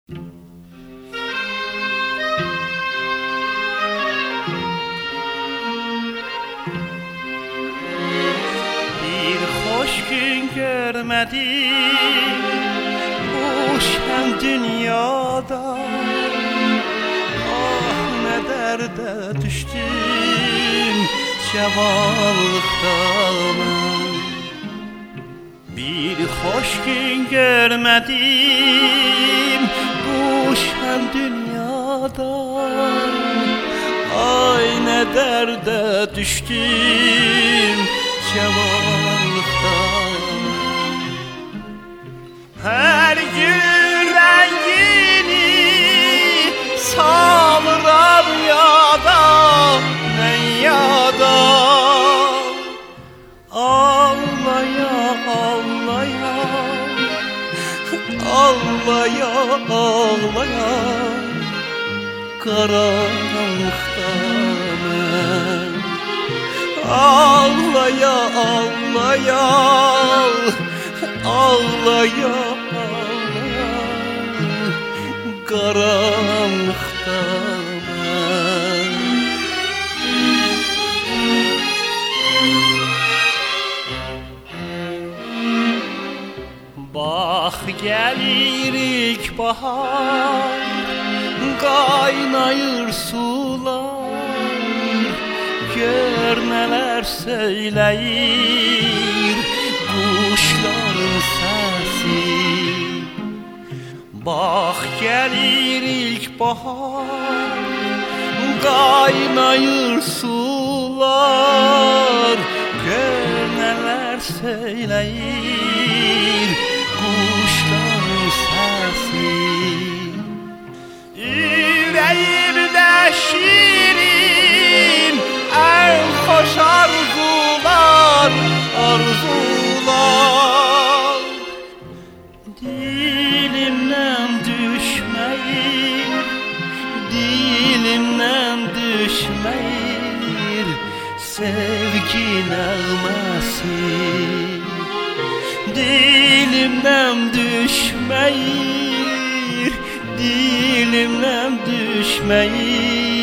Bir hoş gün görmedim bu şen dünyada. Ah ne derde düştüm cavanlıkta mən. Bir hoş gün görmedim bu şen dünyada. Ay ne derde düştüm cavanlıkta. Her gün rengini salıram yada, ben yada. Ağlaya ağlaya, ağlaya ağlaya, karanlıkta mən. Ağlaya ağlaya, ağlaya ağlaya, karanlıkta mən. Bax gəlirik bahar, qaynayır sular. Gör nələr söyləyir quşların səsi. Bax gəlirik bahar, qaynayır sular. Gör nələr söyləyir quşların səsi. Ürəyimdə şirin en hoş arzular, arzular. Dilimden düşmeyir, dilimden düşmeyir sevgi nəğməsi. Dilimden düşmeyir, dilimden düşmeyir